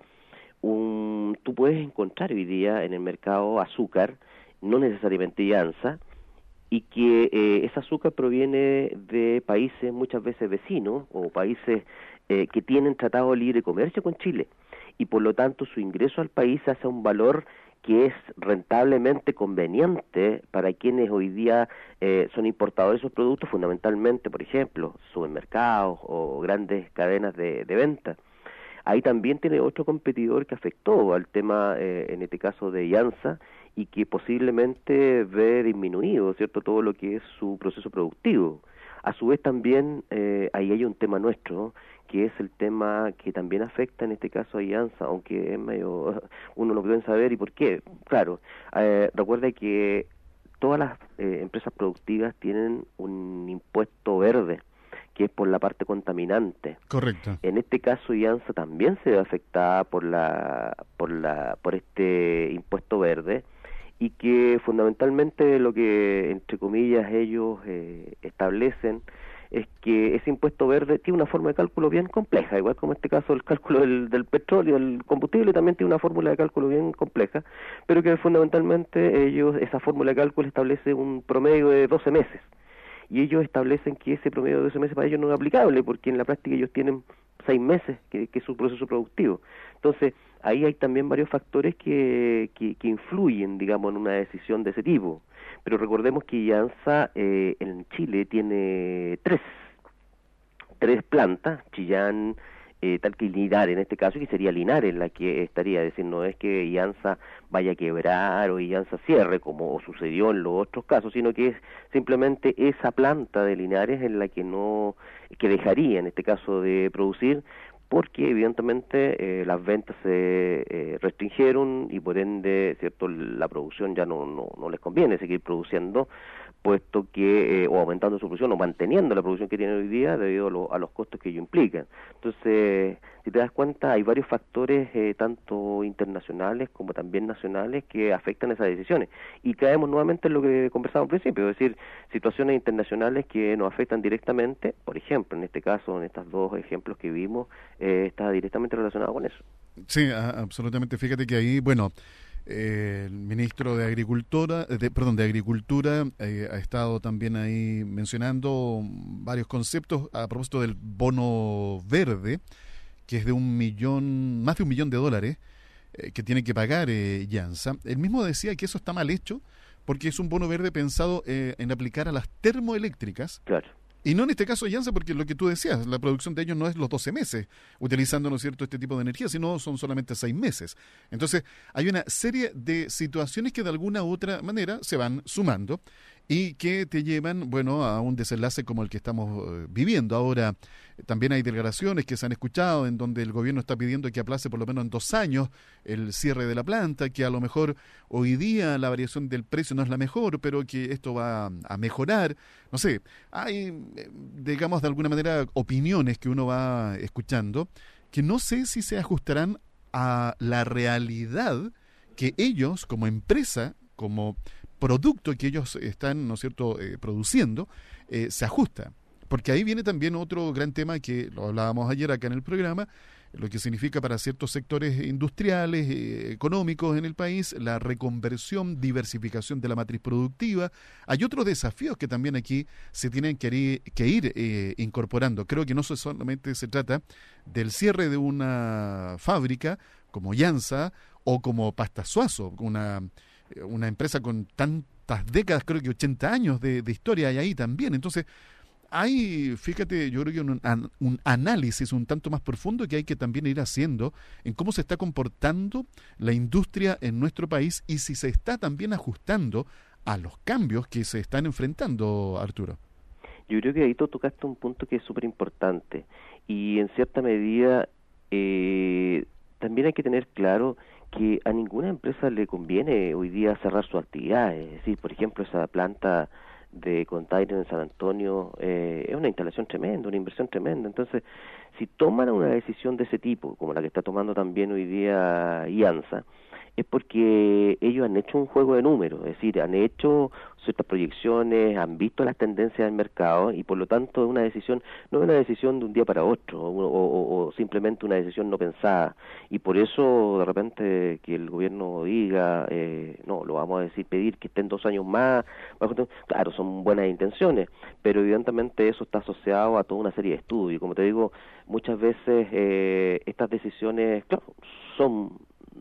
tú puedes encontrar hoy día en el mercado azúcar, no necesariamente IANSA, y que ese azúcar proviene de países muchas veces vecinos o países que tienen tratado de libre comercio con Chile, y por lo tanto su ingreso al país hace un valor que es rentablemente conveniente para quienes hoy día son importadores de esos productos, fundamentalmente, por ejemplo, supermercados o grandes cadenas de venta. Ahí también tiene otro competidor que afectó al tema, en este caso de IANSA, y que posiblemente ve disminuido, ¿cierto?, todo lo que es su proceso productivo. A su vez también ahí hay un tema nuestro, que es el tema que también afecta en este caso a IANSA, aunque es medio, uno no puede saber y por qué. Claro, recuerda que todas las empresas productivas tienen un impuesto verde, que es por la parte contaminante. Correcto. En este caso IANSA también se ve afectada por este impuesto verde, y que fundamentalmente lo que, entre comillas, ellos establecen es que ese impuesto verde tiene una forma de cálculo bien compleja, igual como en este caso el cálculo del petróleo, el combustible también tiene una fórmula de cálculo bien compleja, pero que fundamentalmente esa fórmula de cálculo establece un promedio de 12 meses. Y ellos establecen que ese promedio de 12 meses para ellos no es aplicable, porque en la práctica ellos tienen 6 meses, que es su proceso productivo. Entonces, ahí hay también varios factores que influyen, digamos, en una decisión de ese tipo. Pero recordemos que IANSA en Chile tiene tres plantas, Chillán, Talca y Linares en este caso, que sería Linares la que estaría, es decir, no es que IANSA vaya a quebrar o IANSA cierre como sucedió en los otros casos, sino que es simplemente esa planta de Linares en la que dejaría en este caso de producir, porque evidentemente las ventas se restringieron y por ende, cierto, la producción ya no les conviene seguir produciendo, puesto que o aumentando su producción o manteniendo la producción que tienen hoy día debido a los costos que ello implica. Entonces, si te das cuenta, hay varios factores tanto internacionales como también nacionales que afectan esas decisiones, y caemos nuevamente en lo que conversamos al principio, es decir, situaciones internacionales que nos afectan directamente. Por ejemplo, en este caso, en estos dos ejemplos que vimos, está directamente relacionado con eso. Sí, absolutamente. Fíjate que ahí, bueno, el ministro de Agricultura ha estado también ahí mencionando varios conceptos a propósito del bono verde, que es de más de $1 millón que tiene que pagar IANSA. Él mismo decía que eso está mal hecho porque es un bono verde pensado en aplicar a las termoeléctricas. Claro. Y no en este caso IANSA, porque lo que tú decías, la producción de ellos no es los 12 meses utilizando, ¿no es cierto?, este tipo de energía, sino son solamente 6 meses. Entonces, hay una serie de situaciones que de alguna u otra manera se van sumando y que te llevan, bueno, a un desenlace como el que estamos viviendo. Ahora, también hay declaraciones que se han escuchado en donde el gobierno está pidiendo que aplace por lo menos en 2 años el cierre de la planta, que a lo mejor hoy día la variación del precio no es la mejor, pero que esto va a mejorar. No sé, hay, digamos, de alguna manera opiniones que uno va escuchando que no sé si se ajustarán a la realidad que ellos, como empresa, como producto que ellos están, ¿no es cierto?, produciendo, se ajusta. Porque ahí viene también otro gran tema que lo hablábamos ayer acá en el programa, lo que significa para ciertos sectores industriales, económicos en el país, la reconversión, diversificación de la matriz productiva. Hay otros desafíos que también aquí se tienen que ir incorporando. Creo que no solamente se trata del cierre de una fábrica como Llanza o como Pasta Suazo, una empresa con tantas décadas, creo que 80 años de historia hay ahí también. Entonces, hay, fíjate, yo creo que un análisis un tanto más profundo que hay que también ir haciendo en cómo se está comportando la industria en nuestro país y si se está también ajustando a los cambios que se están enfrentando, Arturo. Yo creo que ahí tú tocaste un punto que es súper importante y en cierta medida también hay que tener claro que a ninguna empresa le conviene hoy día cerrar su actividad. Es decir, por ejemplo, esa planta de container en San Antonio es una instalación tremenda, una inversión tremenda. Entonces, si toman una decisión de ese tipo, como la que está tomando también hoy día IANSA, es porque ellos han hecho un juego de números, es decir, han hecho ciertas proyecciones, han visto las tendencias del mercado y por lo tanto es una decisión, no es una decisión de un día para otro o simplemente una decisión no pensada y por eso de repente que el gobierno diga, no, lo vamos a decir, pedir que estén 2 años más, claro, son buenas intenciones, pero evidentemente eso está asociado a toda una serie de estudios, como te digo, muchas veces estas decisiones, claro, son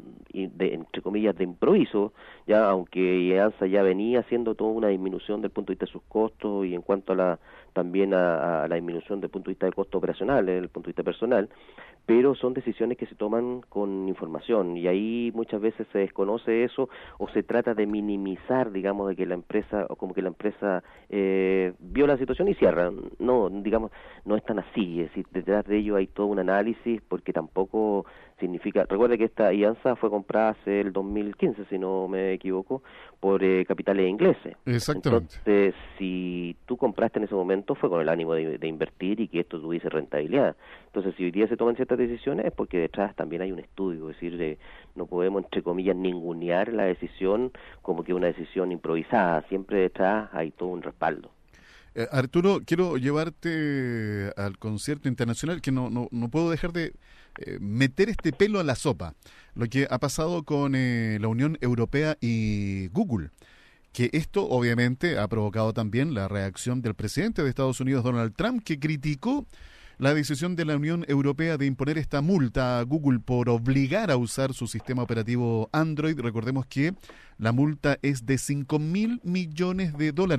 entre comillas de improviso, ya aunque IANSA ya venía haciendo toda una disminución del punto de vista de sus costos y en cuanto a también a la disminución del punto de vista de costos operacionales, desde el punto de vista personal, pero son decisiones que se toman con información y ahí muchas veces se desconoce eso o se trata de minimizar, digamos, de que la empresa o como que la empresa vio la situación y cierra. No, digamos, no es tan así, es decir, detrás de ello hay todo un análisis porque tampoco significa, recuerda que esta IANSA fue comprada hace el 2015, si no me equivoco, por capitales ingleses. Exactamente. Entonces, si tú compraste en ese momento fue con el ánimo de invertir y que esto tuviese rentabilidad. Entonces, si hoy día se toman ciertas decisiones es porque detrás también hay un estudio, es decir, no podemos, entre comillas, ningunear la decisión como que una decisión improvisada, siempre detrás hay todo un respaldo. Arturo, quiero llevarte al concierto internacional que no puedo dejar de meter este pelo a la sopa. Lo que ha pasado con la Unión Europea y Google. Que esto obviamente ha provocado también la reacción del presidente de Estados Unidos, Donald Trump, que criticó la decisión de la Unión Europea de imponer esta multa a Google por obligar a usar su sistema operativo Android. Recordemos que la multa es de $5.000 millones,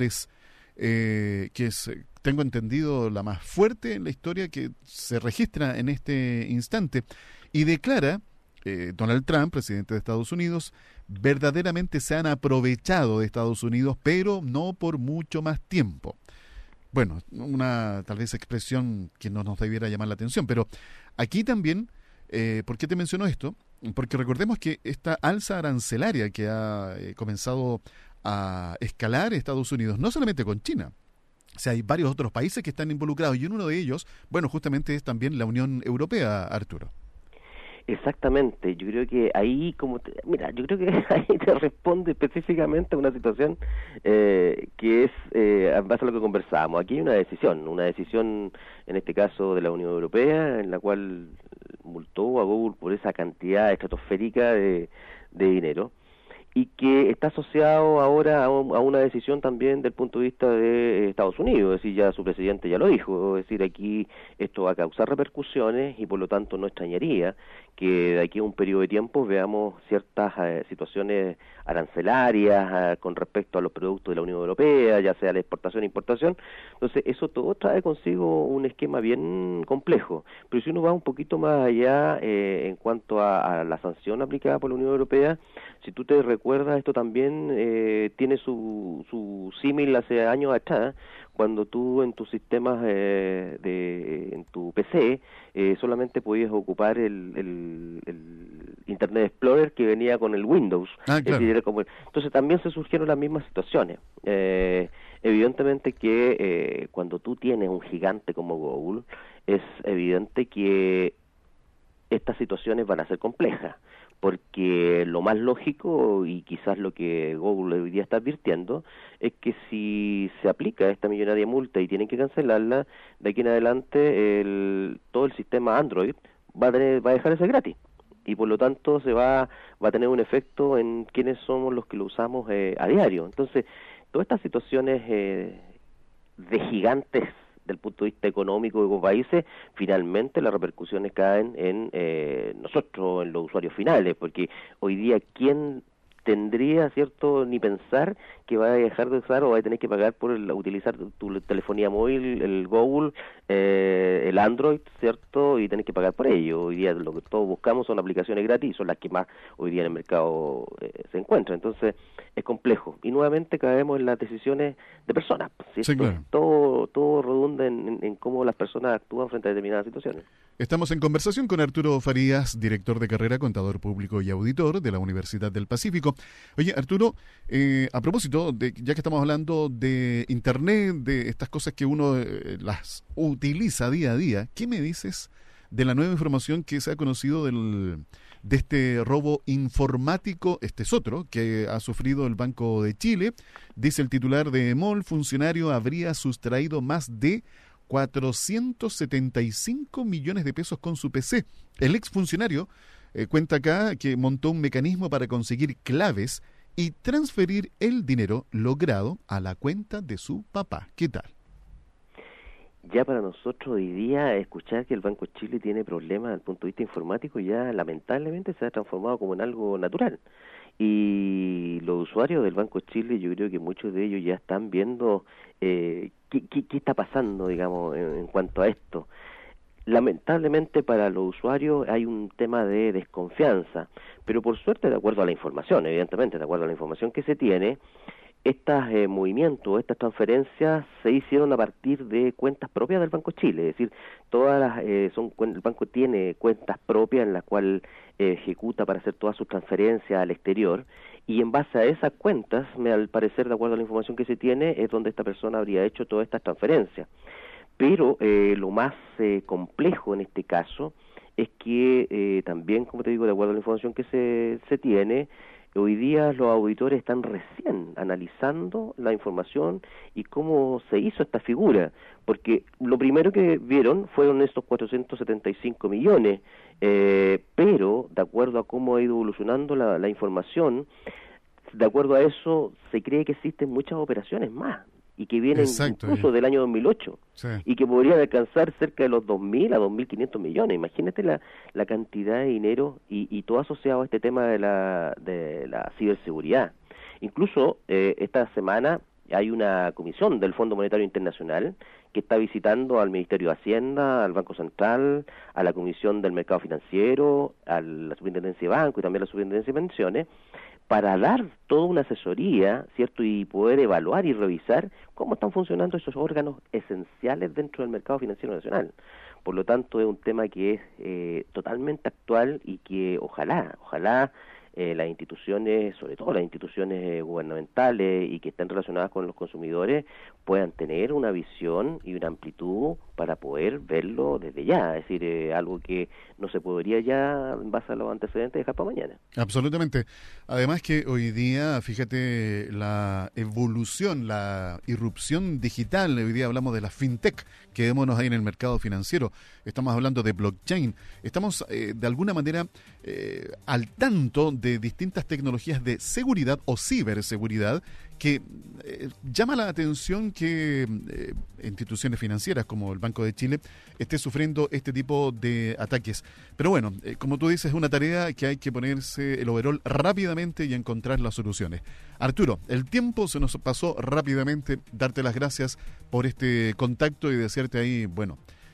que es, tengo entendido, la más fuerte en la historia que se registra en este instante. Y declara Donald Trump, presidente de Estados Unidos, verdaderamente se han aprovechado de Estados Unidos, pero no por mucho más tiempo. Bueno, una tal vez expresión que no nos debiera llamar la atención, pero aquí también, ¿por qué te menciono esto? Porque recordemos que esta alza arancelaria que ha comenzado a escalar Estados Unidos, no solamente con China, o sea, hay varios otros países que están involucrados y uno de ellos, bueno, justamente es también la Unión Europea, Arturo. Exactamente, yo creo que ahí, yo creo que ahí te responde específicamente a una situación que es, en base a lo que conversábamos, aquí hay una decisión en este caso de la Unión Europea, en la cual multó a Google por esa cantidad estratosférica de dinero, y que está asociado ahora a una decisión también del punto de vista de Estados Unidos, es decir, ya su presidente ya lo dijo, es decir, aquí esto va a causar repercusiones y por lo tanto no extrañaría que de aquí a un periodo de tiempo veamos ciertas situaciones arancelarias con respecto a los productos de la Unión Europea, ya sea la exportación e importación. Entonces eso todo trae consigo un esquema bien complejo, pero si uno va un poquito más allá en cuanto a la sanción aplicada por la Unión Europea, si tú te recuerdas recuerdas, esto también tiene su símil hace años atrás, cuando tú en tus sistemas en tu PC solamente podías ocupar el Internet Explorer que venía con el Windows. Claro. Es decir, era como, entonces también se surgieron las mismas situaciones. Evidentemente que cuando tú tienes un gigante como Google, es evidente que estas situaciones van a ser complejas, porque lo más lógico, y quizás lo que Google hoy día está advirtiendo, es que si se aplica esta millonaria multa y tienen que cancelarla, de aquí en adelante todo el sistema Android va a dejar de ser gratis, y por lo tanto va a tener un efecto en quiénes somos los que lo usamos a diario. Entonces, todas estas situaciones de gigantes del punto de vista económico de los países, finalmente las repercusiones caen en nosotros, en los usuarios finales, porque hoy día, ¿quién tendría, cierto, ni pensar que va a dejar de usar o va a tener que pagar por utilizar tu telefonía móvil, el Google, el Android, cierto, y tener que pagar por ello? Hoy día lo que todos buscamos son aplicaciones gratis y son las que más hoy día en el mercado se encuentran. Entonces es complejo y nuevamente caemos en las decisiones de personas, ¿cierto? Sí, claro. Todo redunda en cómo las personas actúan frente a determinadas situaciones. Estamos en conversación con Arturo Farías, director de carrera, contador público y auditor de la Universidad del Pacífico. Oye, Arturo, a propósito, ya que estamos hablando de Internet, de estas cosas que uno las utiliza día a día, ¿qué me dices de la nueva información que se ha conocido de este robo informático? Este es otro que ha sufrido el Banco de Chile. Dice el titular de EMOL, funcionario habría sustraído más de 475 millones de pesos con su PC. El exfuncionario cuenta acá que montó un mecanismo para conseguir claves y transferir el dinero logrado a la cuenta de su papá. ¿Qué tal? Ya para nosotros hoy día escuchar que el Banco de Chile tiene problemas desde el punto de vista informático ya lamentablemente se ha transformado como en algo natural. Y los usuarios del Banco de Chile, yo creo que muchos de ellos ya están viendo qué está pasando, digamos, en cuanto a esto. Lamentablemente para los usuarios hay un tema de desconfianza, pero por suerte, de acuerdo a la información, evidentemente, de acuerdo a la información que se tiene, estos movimientos, estas transferencias se hicieron a partir de cuentas propias del Banco de Chile, es decir, el banco tiene cuentas propias en las cuales ejecuta para hacer todas sus transferencias al exterior, y en base a esas cuentas, al parecer, de acuerdo a la información que se tiene, es donde esta persona habría hecho todas estas transferencias. Pero lo más complejo en este caso es que también, como te digo, de acuerdo a la información que se tiene, hoy día los auditores están recién analizando la información y cómo se hizo esta figura, porque lo primero que vieron fueron estos 475 millones, pero de acuerdo a cómo ha ido evolucionando la información, de acuerdo a eso se cree que existen muchas operaciones más, y que vienen incluso del año 2008, sí, y que podrían alcanzar cerca de los 2.000 a 2.500 millones. Imagínate la cantidad de dinero y todo asociado a este tema de la ciberseguridad. Incluso esta semana hay una comisión del Fondo Monetario Internacional que está visitando al Ministerio de Hacienda, al Banco Central, a la Comisión del Mercado Financiero, a la Superintendencia de Banco y también a la Superintendencia de Pensiones, para dar toda una asesoría, ¿cierto?, y poder evaluar y revisar cómo están funcionando esos órganos esenciales dentro del mercado financiero nacional. Por lo tanto, es un tema que es totalmente actual y que ojalá las instituciones, sobre todo las instituciones gubernamentales y que estén relacionadas con los consumidores, puedan tener una visión y una amplitud para poder verlo desde ya, es decir, algo que no se podría ya, en base a los antecedentes, dejar para mañana. Absolutamente. Además que hoy día, fíjate, la evolución, la irrupción digital, hoy día hablamos de la fintech, quedémonos ahí en el mercado financiero, estamos hablando de blockchain, estamos de alguna manera al tanto de distintas tecnologías de seguridad o ciberseguridad que llama la atención que instituciones financieras como el Banco de Chile esté sufriendo este tipo de ataques. Pero bueno, como tú dices, es una tarea que hay que ponerse el overol rápidamente y encontrar las soluciones. Arturo, el tiempo se nos pasó rápidamente. Darte las gracias por este contacto y desearte ahí, bueno,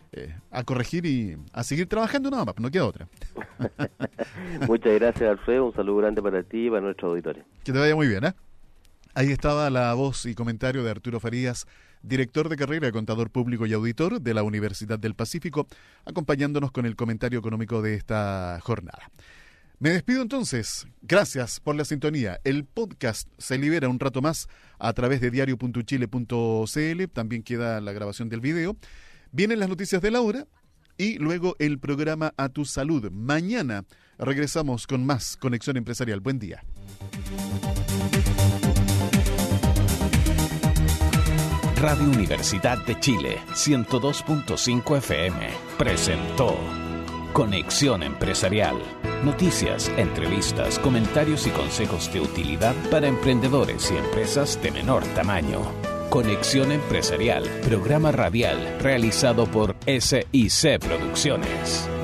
a corregir y a seguir trabajando nada más, no queda otra. Muchas gracias, Alfredo. Un saludo grande para ti y para nuestro auditorio. Que te vaya muy bien, ¿eh? Ahí estaba la voz y comentario de Arturo Farías, director de carrera, contador público y auditor de la Universidad del Pacífico, acompañándonos con el comentario económico de esta jornada. Me despido entonces. Gracias por la sintonía. El podcast se libera un rato más a través de diario.chile.cl. También queda la grabación del video. Vienen las noticias de la hora y luego el programa A Tu Salud. Mañana regresamos con más Conexión Empresarial. Buen día. Radio Universidad de Chile, 102.5 FM, presentó Conexión Empresarial. Noticias, entrevistas, comentarios y consejos de utilidad para emprendedores y empresas de menor tamaño. Conexión Empresarial, programa radial realizado por SIC Producciones.